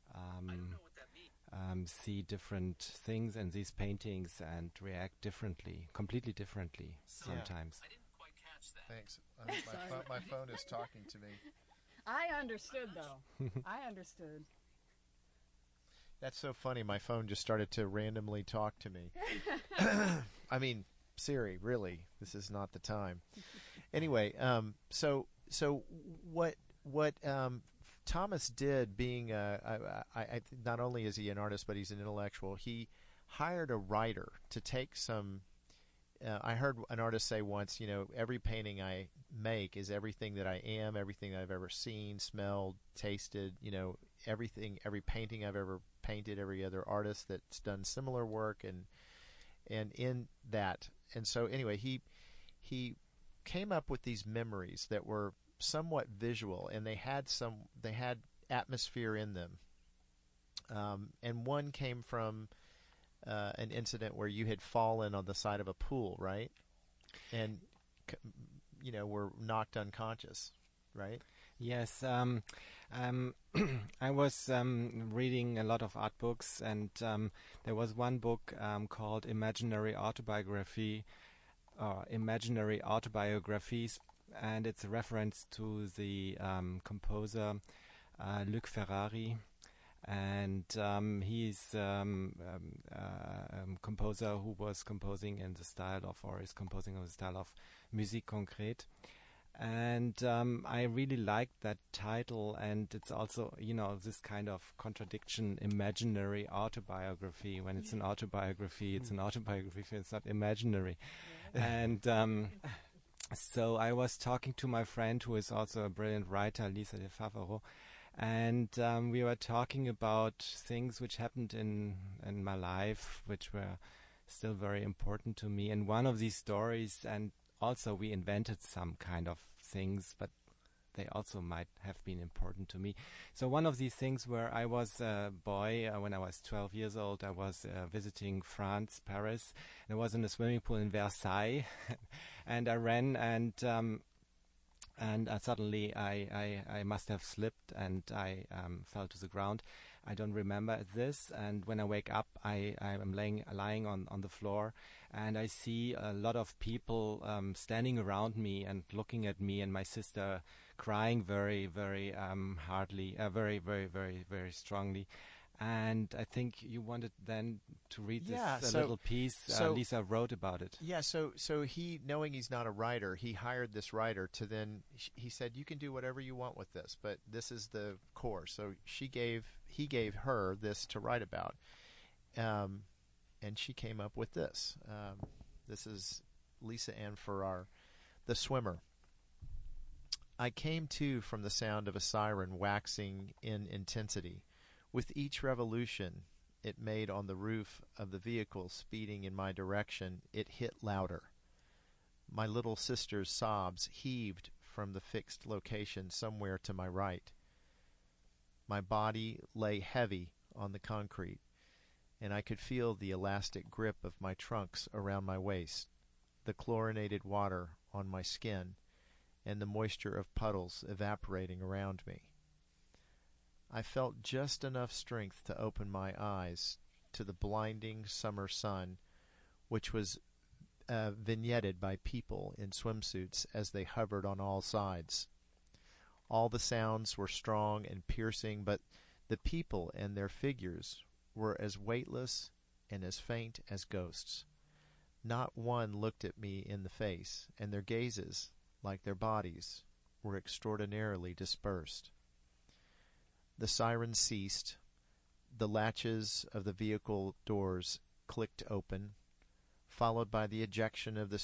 see different things in these paintings and react differently, completely differently sometimes.
I didn't quite catch that. Thanks. My phone is talking to me.
I understood, though. I understood.
That's so funny. My phone just started to randomly talk to me. I mean, Siri, really, this is not the time. Anyway, so what Thomas did, being not only is he an artist, but he's an intellectual. He hired a writer to take some. I heard an artist say once, every painting I make is everything that I am, everything that I've ever seen, smelled, tasted. Everything, every painting I've ever painted, every other artist that's done similar work, and in that. And so anyway, he came up with these memories that were somewhat visual, and they had atmosphere in them. And one came from an incident where you had fallen on the side of a pool, right? And were knocked unconscious, right?
Yes, I was reading a lot of art books, and there was one book called Imaginary Autobiographies, and it's a reference to the composer Luc Ferrari, and he's a composer who was composing in the style of, or is composing in the style of musique concrète. And I really liked that title, and it's also, this kind of contradiction, imaginary autobiography. When it's an autobiography, it's an autobiography, it's not imaginary. And so I was talking to my friend, who is also a brilliant writer, Lisa de Favaro, and we were talking about things which happened in my life, which were still very important to me. And one of these stories, and also we invented some kind of things, but they also might have been important to me. So one of these things where I was a boy, when I was 12 years old, I was visiting France, Paris, and I was in a swimming pool in Versailles, and I ran, and suddenly I must have slipped, and I fell to the ground. I don't remember this, and when I wake up, I am lying on the floor, and I see a lot of people standing around me and looking at me, and my sister crying very, very hardly, very, very, very, very strongly. And I think you wanted then to read this little piece Lisa wrote about it.
Yeah, so he, knowing he's not a writer, he hired this writer to then, he said, you can do whatever you want with this, but this is the core. So he gave her this to write about. And she came up with this. This is Lisa Ann Farrar, The Swimmer. I came to from the sound of a siren waxing in intensity. With each revolution it made on the roof of the vehicle speeding in my direction, it hit louder. My little sister's sobs heaved from the fixed location somewhere to my right. My body lay heavy on the concrete, and I could feel the elastic grip of my trunks around my waist, the chlorinated water on my skin, and the moisture of puddles evaporating around me. I felt just enough strength to open my eyes to the blinding summer sun, which was vignetted by people in swimsuits as they hovered on all sides. All the sounds were strong and piercing, but the people and their figures were as weightless and as faint as ghosts. Not one looked at me in the face, and their gazes, like their bodies, were extraordinarily dispersed. The siren ceased. The latches of the vehicle doors clicked open, followed by the ejection of the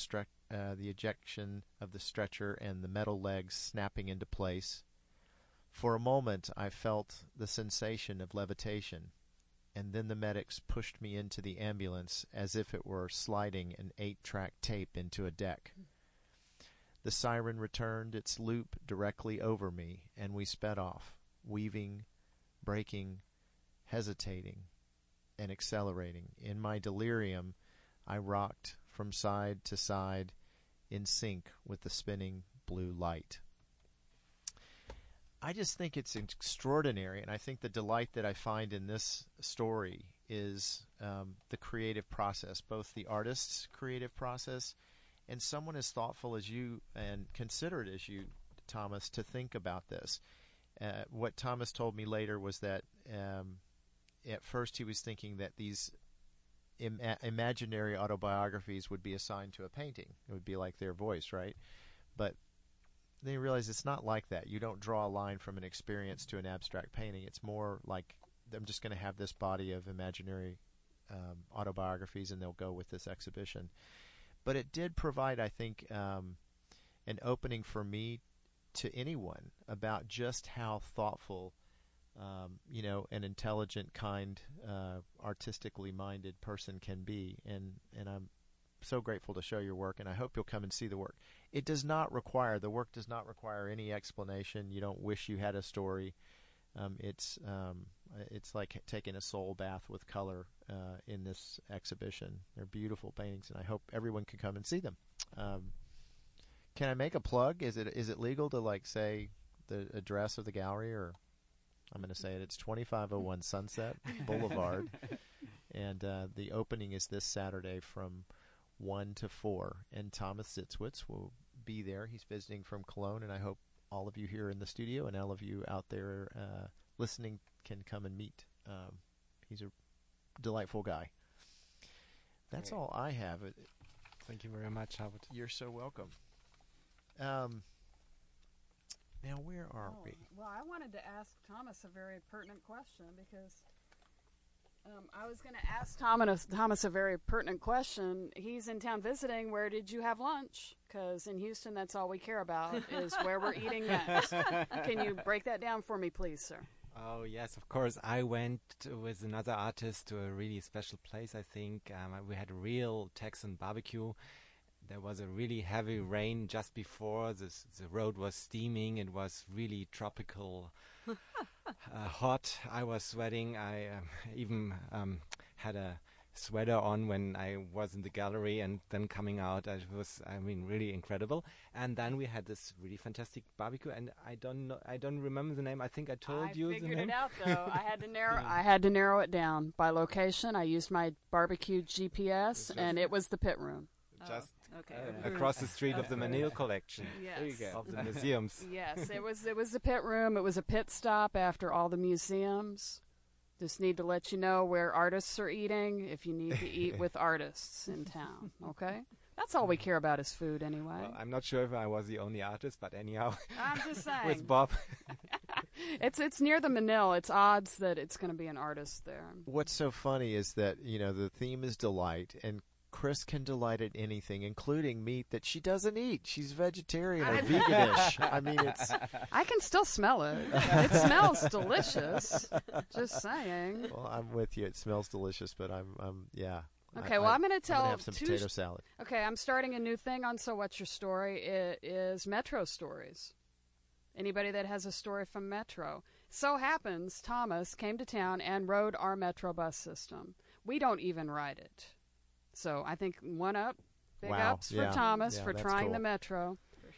stretcher and the metal legs snapping into place. For a moment I felt the sensation of levitation, and then the medics pushed me into the ambulance as if it were sliding an 8-track tape into a deck. The siren returned its loop directly over me, and we sped off, weaving, braking, hesitating, and accelerating. In my delirium, I rocked from side to side in sync with the spinning blue light. I just think it's extraordinary, and I think the delight that I find in this story is the creative process, both the artist's creative process and someone as thoughtful as you and considerate as you, Thomas, to think about this. What Thomas told me later was that at first he was thinking that these imaginary autobiographies would be assigned to a painting. It would be like their voice, right? But then you realize it's not like that. You don't draw a line from an experience to an abstract painting. It's more like I'm just going to have this body of imaginary autobiographies, and they'll go with this exhibition. But it did provide, I think, an opening for me to anyone about just how thoughtful, an intelligent, kind, artistically minded person can be. And I'm so grateful to show your work, and I hope you'll come and see the work. The work does not require any explanation. You don't wish you had a story. It's like taking a soul bath with color in this exhibition. They're beautiful paintings, and I hope everyone can come and see them. Can I make a plug? Is it legal to say the address of the gallery, or I'm going to say it? It's 2501 Sunset Boulevard, and the opening is this Saturday from 1 to 4, and Thomas Zitzwitz will be there. He's visiting from Cologne, and I hope all of you here in the studio and all of you out there listening can come and meet. He's a delightful guy. That's all I have.
Thank you very much, Howard.
You're so welcome. Now, where are we?
Well, I wanted to ask Thomas a very pertinent question, because I was going to ask Thomas a very pertinent question. He's in town visiting. Where did you have lunch? Because in Houston, that's all we care about is where we're eating next. Can you break that down for me, please, sir?
Oh, yes, of course. I went with another artist to a really special place, I think. We had a real Texan barbecue. There was a really heavy rain just before. The road was steaming. It was really tropical, hot. I was sweating. I even had a sweater on when I was in the gallery, and then coming out, it was, really incredible. And then we had this really fantastic barbecue, and I don't remember the name. I think I told you the name. I figured it out,
though. I had to narrow it down by location. I used my barbecue GPS, and it was the Pit Room.
Just across the street of the Menil collection.
Yes.
There you go. Of the museums.
Yes, it was the Pit Room. It was a pit stop after all the museums. Just need to let you know where artists are eating if you need to eat with artists in town, okay? That's all we care about is food anyway.
Well, I'm not sure if I was the only artist, but anyhow.
I'm just saying.
With Bob.
It's near the Menil. It's odds that it's going to be an artist there.
What's so funny is that, the theme is delight, and Chris can delight at anything, including meat that she doesn't eat. She's vegetarian or veganish.
I can still smell it. It smells delicious. Just saying.
Well, I'm with you. It smells delicious, but yeah.
Okay, I'm going to tell.
I'm gonna have some potato salad.
Okay, I'm starting a new thing on So What's Your Story? It is Metro stories. Anybody that has a story from Metro. So happens Thomas came to town and rode our Metro bus system. We don't even ride it. So I think big ups for Thomas for trying the Metro.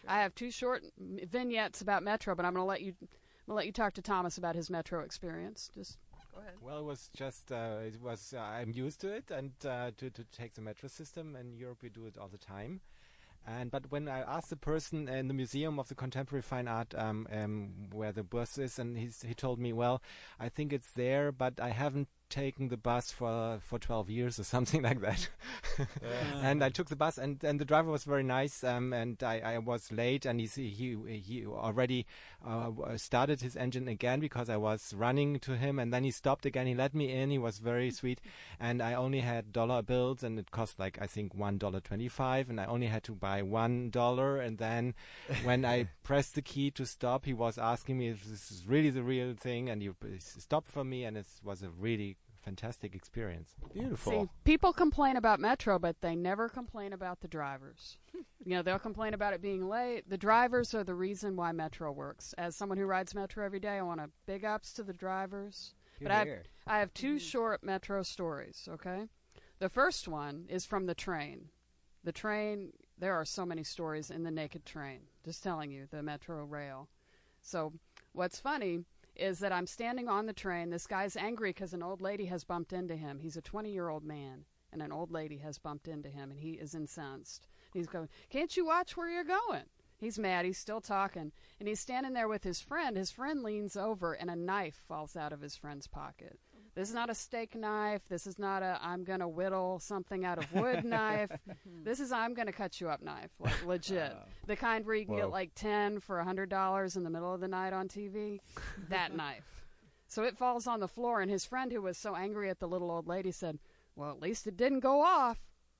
I have 2 short vignettes about Metro, but I'm going to let you talk to Thomas about his Metro experience. Just go ahead.
Well, it was just, I'm used to it, and to take the metro system. In Europe, we do it all the time. But when I asked the person in the Museum of the Contemporary Fine Art where the bus is, and he told me, well, I think it's there, but I haven't taken the bus for 12 years or something like that. And I took the bus, and the driver was very nice, and I was late, and he already started his engine again because I was running to him, and then he stopped again. He let me in. He was very sweet, and I only had dollar bills, and it cost like, I think, $1.25, and I only had to buy $1, and then when I pressed the key to stop, he was asking me if this is really the real thing, and he stopped for me, and it was a really fantastic experience.
Beautiful.
See, people complain about Metro, but they never complain about the drivers. They'll complain about it being late. The drivers are the reason why Metro works. As someone who rides Metro every day, I want to big ups to the drivers. But I have 2 short Metro stories, okay? The first one is from the train. The train, there are so many stories in the Naked Train. Just telling you, the Metro rail. So what's funny is that I'm standing on the train. This guy's angry because an old lady has bumped into him. He's a 20-year-old man, and an old lady has bumped into him, and he is incensed. He's going, "Can't you watch where you're going?" He's mad. He's still talking, and he's standing there with his friend. His friend leans over, and a knife falls out of his friend's pocket. This is not a steak knife. This is not a I'm going to whittle something out of wood knife. This is I'm going to cut you up knife, like legit. The kind where you can get like 10 for $100 in the middle of the night on TV. That knife. So it falls on the floor, and his friend, who was so angry at the little old lady, said, "Well, at least it didn't go off."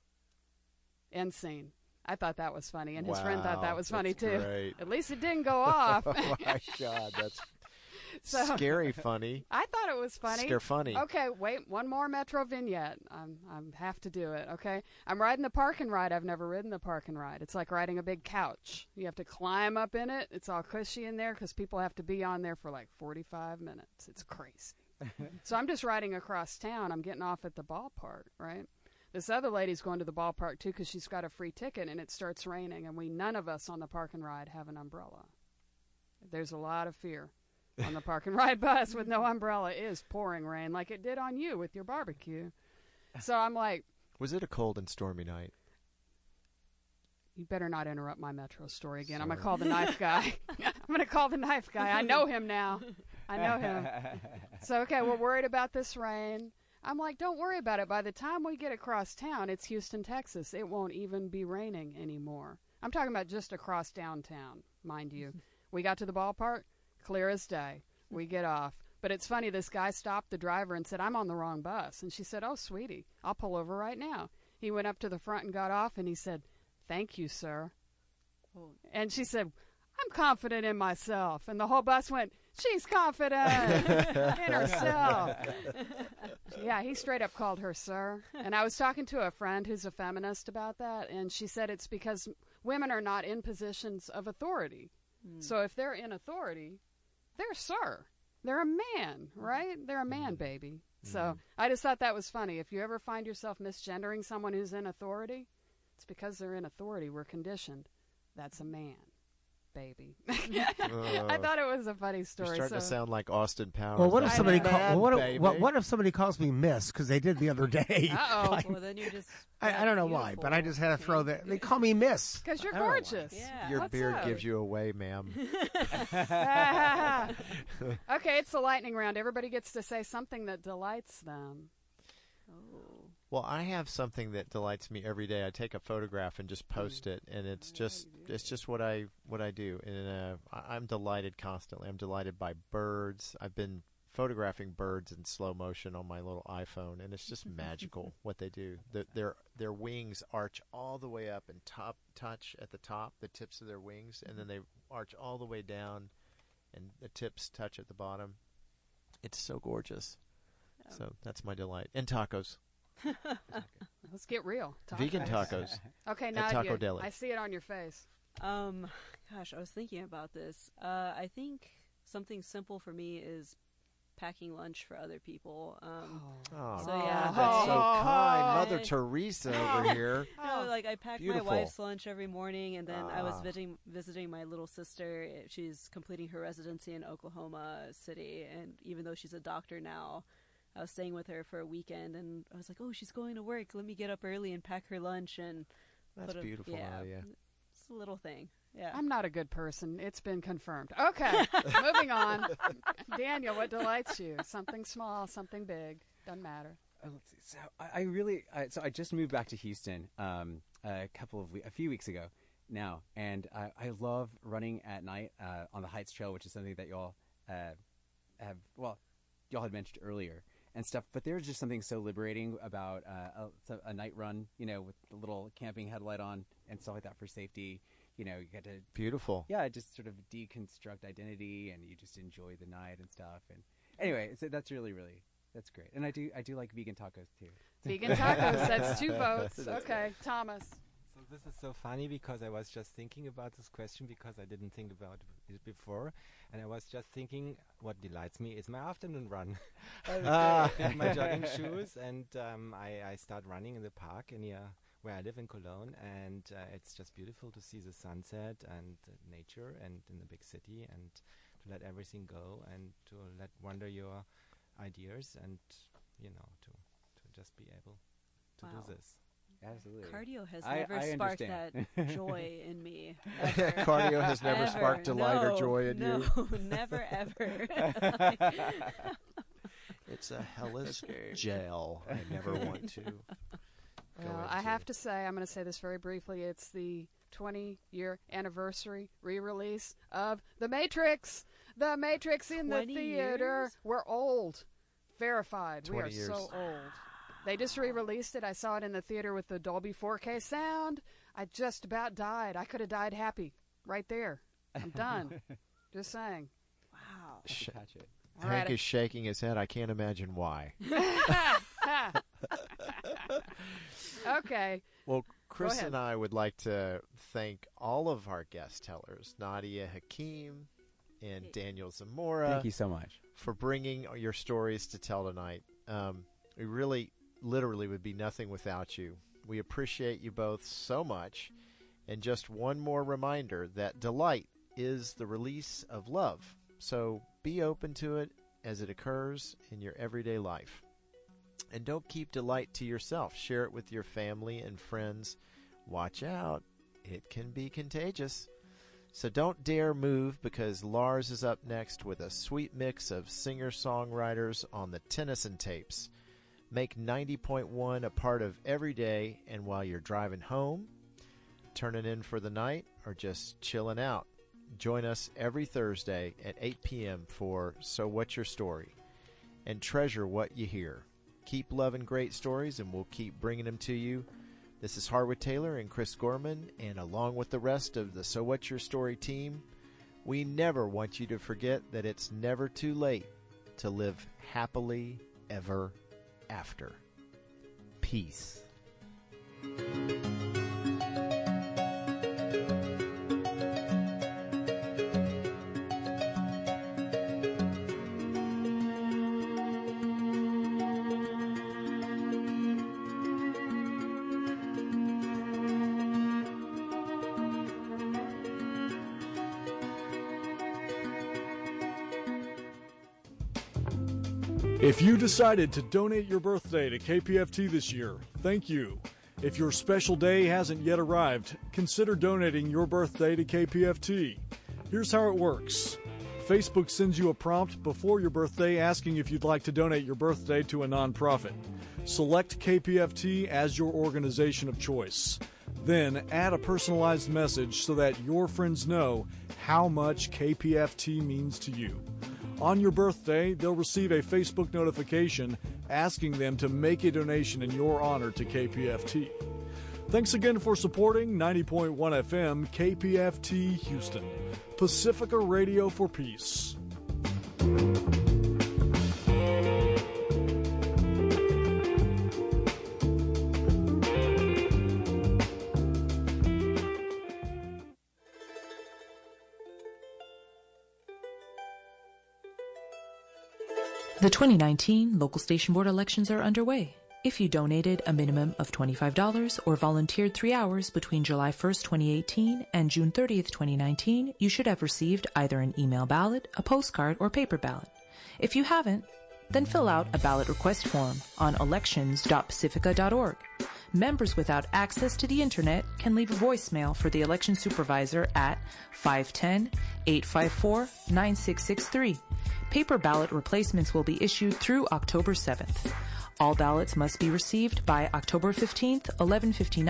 End scene. I thought that was funny, and his friend thought that was funny too.
Great.
At least it didn't go off.
Oh my God, that's scary funny.
I thought it was funny.
Scare funny.
Okay, wait, one more Metro vignette. I have to do it, okay? I'm riding the park and ride. I've never ridden the park and ride. It's like riding a big couch. You have to climb up in it. It's all cushy in there because people have to be on there for like 45 minutes. It's crazy. So I'm just riding across town. I'm getting off at the ballpark, right? This other lady's going to the ballpark too because she's got a free ticket, and it starts raining, and none of us on the park and ride have an umbrella. There's a lot of fear on the park and ride bus with no umbrella. It is pouring rain like it did on you with your barbecue. So I'm like,
was it a cold and stormy night?
You better not interrupt my Metro story again. I'm going to call the knife guy. I'm going to call the knife guy. I know him now. I know him. So, okay, we're worried about this rain. I'm like, don't worry about it. By the time we get across town, it's Houston, Texas. It won't even be raining anymore. I'm talking about just across downtown, mind you. We got to the ballpark, clear as day. We get off. But it's funny, this guy stopped the driver and said, "I'm on the wrong bus." And she said, "Oh, sweetie, I'll pull over right now." He went up to the front and got off, and he said, "Thank you, sir." Oh. And she said, "I'm confident in myself." And the whole bus went, "She's confident in herself." Yeah, he straight up called her sir. And I was talking to a friend who's a feminist about that, and she said it's because women are not in positions of authority. So if they're in authority, they're sir. They're a man, right? They're a man, baby. So I just thought that was funny. If you ever find yourself misgendering someone who's in authority, it's because they're in authority. We're conditioned. That's a man, baby. I thought it was a funny story.
You're starting to sound like Austin Powers.
Well, what if somebody
what
what if somebody calls me Miss, because they did the other day?
Uh-oh.
Like,
Well, then you're just.
I don't know why, but I just had to throw that. They call me Miss.
Because you're
I don't know why.
gorgeous.
Yeah.
Your
What's
beard
up?
gives you away, ma'am.
Okay, it's the lightning round. Everybody gets to say something that delights them.
Oh.
Well, I have something that delights me every day. I take a photograph and just post it, and it's just what I do. And I'm delighted constantly. I'm delighted by birds. I've been photographing birds in slow motion on my little iPhone, and it's just magical what they do. Their wings arch all the way up and touch at the top, the tips of their wings, and then they arch all the way down, and the tips touch at the bottom. It's so gorgeous. So that's my delight. And tacos.
Let's get real.
Vegan tacos.
Okay,
at
now
Taco Deli.
I see it on your face.
Gosh, I was thinking about this. I think something simple for me is packing lunch for other people.
Oh,
So, yeah.
that's so kind. Mother
I-
Teresa over here.
No, like I pack
Beautiful.
my wife's lunch every morning, and then I was visiting my little sister. She's completing her residency in Oklahoma City, and even though she's a doctor now, I was staying with her for a weekend, and I was like, "Oh, she's going to work. Let me get up early and pack her lunch." And
That's beautiful, Nadia.
It's a little thing. Yeah.
I'm not a good person. It's been confirmed. Okay, moving on. Daniel, what delights you? Something small, something big. Doesn't matter.
Let's see. So I just moved back to Houston a few weeks ago now, and I love running at night on the Heights Trail, which is something that y'all y'all had mentioned earlier and stuff. But there's just something so liberating about a night run, with the little camping headlight on and stuff like that for safety. You get to
Beautiful.
Yeah, just sort of deconstruct identity, and you just enjoy the night and stuff. And anyway, so that's really that's great. And I do like vegan tacos too.
Vegan tacos. That's 2 votes. Okay, Thomas.
So this is so funny because I was just thinking about this question because I didn't think about it before, and I was just thinking what delights me is my afternoon run. I have my jogging shoes, and I start running in the park near where I live in Cologne, and it's just beautiful to see the sunset and nature and in the big city, and to let everything go and to let wander your ideas and to just be able to do this.
Absolutely.
Cardio has
I
never sparked
understand.
that joy in me. Ever.
Cardio has never
Ever.
sparked delight or
No,
joy in you.
No, never ever.
It's a hellish jail. I never want to.
Well, I have to say, I'm going to say this very briefly. It's the 20-year anniversary re-release of The Matrix. The Matrix in the
20
theater.
years?
We're old. Verified. We
20
are
years.
so old. They just re-released it. I saw it in the theater with the Dolby 4K sound. I just about died. I could have died happy right there. I'm done. Just saying.
Wow.
Catch it.
All
Hank
right.
is shaking his head. I can't imagine why.
Okay.
Well, Chris
ahead.
and I would like to thank all of our guest tellers, Nadia Hakim and Daniel Zamora,
Thank you so much.
for bringing your stories to tell tonight. We really, literally would be nothing without you. We appreciate you both so much. And just one more reminder that delight is the release of love. So be open to it as it occurs in your everyday life. And don't keep delight to yourself. Share it with your family and friends. Watch out. It can be contagious. So don't dare move, because Lars is up next with a sweet mix of singer-songwriters on the Tennyson tapes. Make 90.1 a part of every day, and while you're driving home, turning in for the night, or just chilling out, join us every Thursday at 8 p.m. for So What's Your Story? And treasure what you hear. Keep loving great stories, and we'll keep bringing them to you. This is Harwood Taylor and Chris Gorman, and along with the rest of the So What's Your Story team, we never want you to forget that it's never too late to live happily ever after. Peace.
If you decided to donate your birthday to KPFT this year, thank you. If your special day hasn't yet arrived, consider donating your birthday to KPFT. Here's how it works. Facebook sends you a prompt before your birthday asking if you'd like to donate your birthday to a nonprofit. Select KPFT as your organization of choice. Then add a personalized message so that your friends know how much KPFT means to you. On your birthday, they'll receive a Facebook notification asking them to make a donation in your honor to KPFT. Thanks again for supporting 90.1 FM KPFT Houston, Pacifica Radio for Peace.
The 2019 local station board elections are underway. If you donated a minimum of $25 or volunteered 3 hours between July 1st, 2018 and June 30th, 2019, you should have received either an email ballot, a postcard, or paper ballot. If you haven't, then fill out a ballot request form on elections.pacifica.org. Members without access to the internet can leave a voicemail for the election supervisor at 510-854-9663. Paper ballot replacements will be issued through October 7th. All ballots must be received by October 15th, 11:59